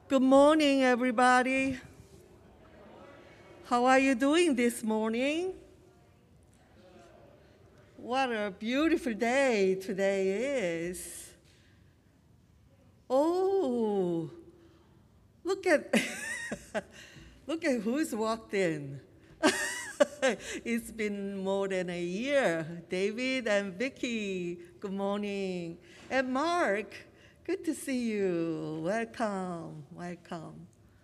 Good morning, everybody. How are you doing this morning? What a beautiful day today is. Oh, look at look at who's walked in. It's been more than a year. David and Vicky, good morning. And Mark, good to see you. Welcome, welcome.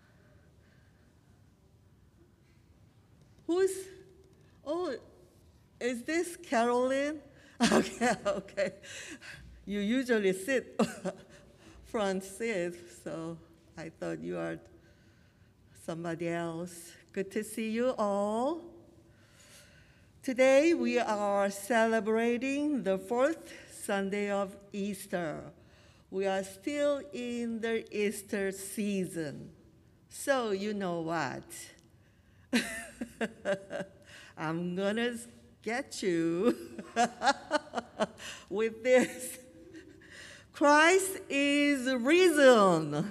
Oh, is this Carolyn? Okay. You usually sit front seat, so I thought you are somebody else. Good to see you all. Today we are celebrating the fourth Sunday of Easter. We are still in the Easter season. So you know what? I'm gonna get you with this. Christ is risen.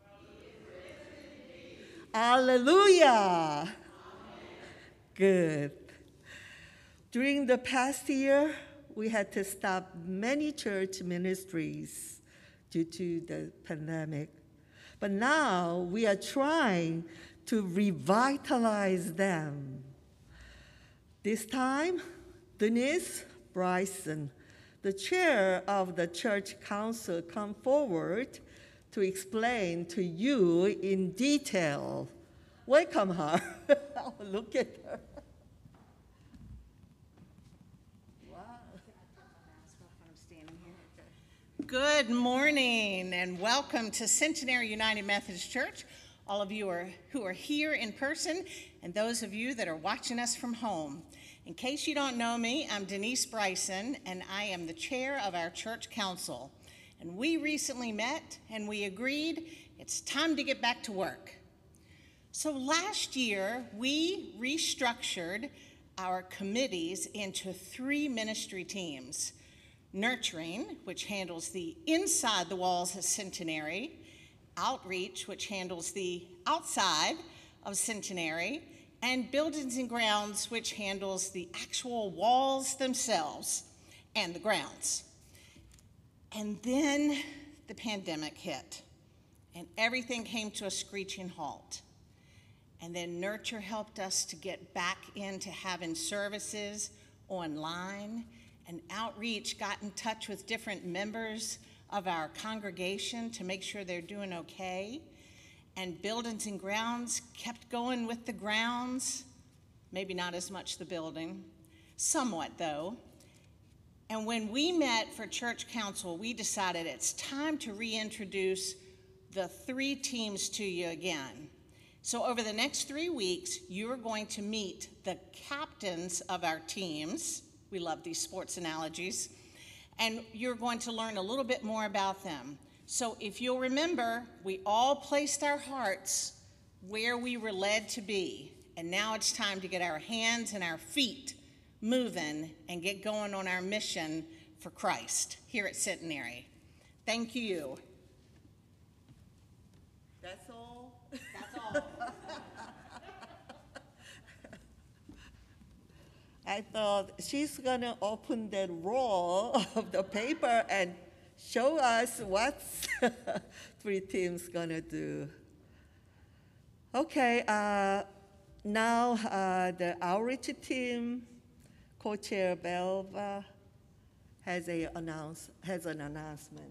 Hallelujah. Good. During the past year, we had to stop many church ministries due to the pandemic. But now we are trying to revitalize them. This time, Denise Bryson, the chair of the church council, come forward to explain to you in detail. Welcome her. Oh, look at her. Wow. Good morning and welcome to Centenary United Methodist Church. All of you who are here in person and those of you that are watching us from home. In case you don't know me, I'm Denise Bryson, and I am the chair of our church council. And we recently met, and we agreed it's time to get back to work. So last year, we restructured our committees into 3 ministry teams. Nurturing, which handles the inside the walls of Centenary, Outreach, which handles the outside of Centenary, and Buildings and Grounds, which handles the actual walls themselves and the grounds. And then the pandemic hit, and everything came to a screeching halt. And then Nurture helped us to get back into having services online, and Outreach got in touch with different members of our congregation to make sure they're doing okay. And Buildings and Grounds kept going with the grounds, maybe not as much the building, somewhat though. And when we met for church council, we decided it's time to reintroduce the 3 teams to you again. So over the next 3 weeks, you're going to meet the captains of our teams. We love these sports analogies. And you're going to learn a little bit more about them. So if you'll remember, we all placed our hearts where we were led to be. And now it's time to get our hands and our feet moving and get going on our mission for Christ here at Centenary. Thank you. That's all? That's all. I thought she's gonna open that roll of the paper and show us what 3 teams gonna do. Okay, now the outreach team, co-chair Belva has an announcement.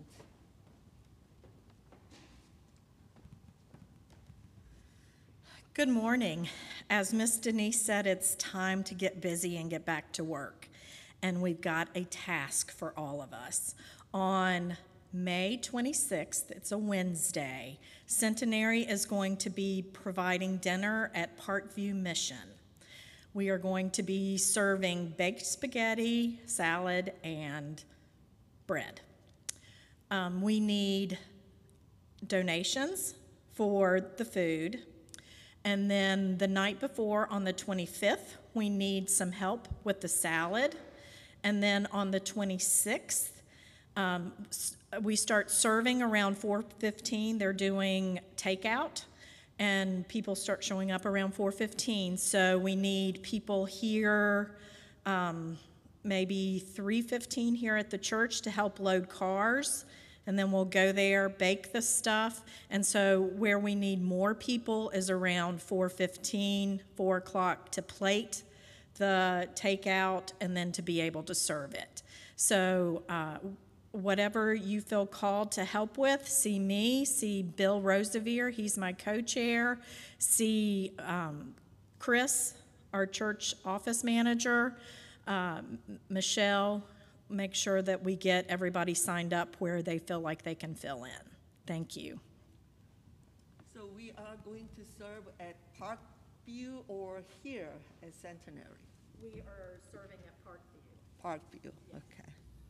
Good morning. As Miss Denise said, it's time to get busy and get back to work. And we've got a task for all of us. On May 26th, it's a Wednesday, Centenary is going to be providing dinner at Parkview Mission. We are going to be serving baked spaghetti, salad, and bread. We need donations for the food. And then the night before, on the 25th, we need some help with the salad. And then on the 26th, We start serving around 4:15. They're doing takeout, and people start showing up around 4:15. So we need people here, maybe 3:15 here at the church to help load cars. And then we'll go there, bake the stuff. And so where we need more people is around 4:15, 4 o'clock to plate the takeout and then to be able to serve it. So whatever you feel called to help with, see me, see Bill Rosevere, he's my co-chair, see Chris, our church office manager, Michelle. Make sure that we get everybody signed up where they feel like they can fill in. Thank you. So we are going to serve at Parkview or here at Centenary? We are serving at Parkview. Parkview, okay.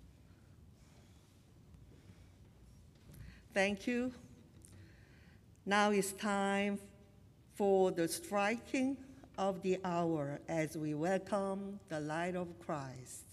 Thank you. Now it's time for the striking of the hour as we welcome the light of Christ.